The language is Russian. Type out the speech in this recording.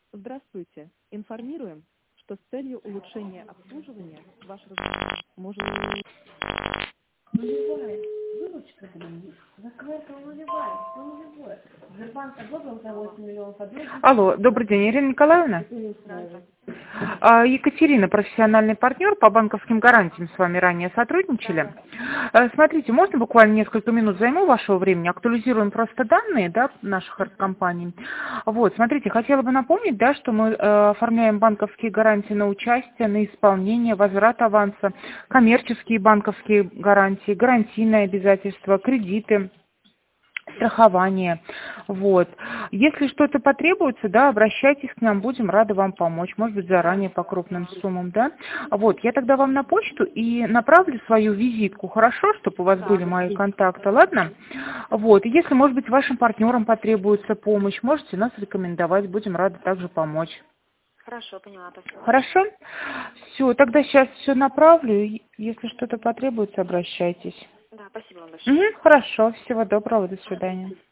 Здравствуйте. Информируем, что с целью улучшения обслуживания ваш разговор может... Нулевая. Выручка, блин. Закройка нулевая. Все нулевое. Сбербанк одобрил за 8 миллионов. Алло, добрый день, Ирина Николаевна. Здравствуйте. Екатерина, профессиональный партнер по банковским гарантиям, с вами ранее сотрудничали. Смотрите, можно буквально несколько минут займу вашего времени, актуализируем просто данные, да, наших компаний. Вот, смотрите, хотела бы напомнить, да, что мы оформляем банковские гарантии на участие, на исполнение, возврат аванса, коммерческие банковские гарантии, гарантийные обязательства, кредиты, страхование. Вот. Если что-то потребуется, да, обращайтесь к нам, будем рады вам помочь, может быть, заранее по крупным суммам, да. Вот, я тогда вам на почту и направлю свою визитку, хорошо, чтобы у вас были мои контакты, ладно? Вот, и если, может быть, вашим партнерам потребуется помощь, можете нас рекомендовать, будем рады также помочь. Хорошо, поняла. Спасибо. Хорошо? Все, тогда сейчас все направлю, и если что-то потребуется, обращайтесь. Да, спасибо вам большое. Хорошо, всего доброго, до свидания.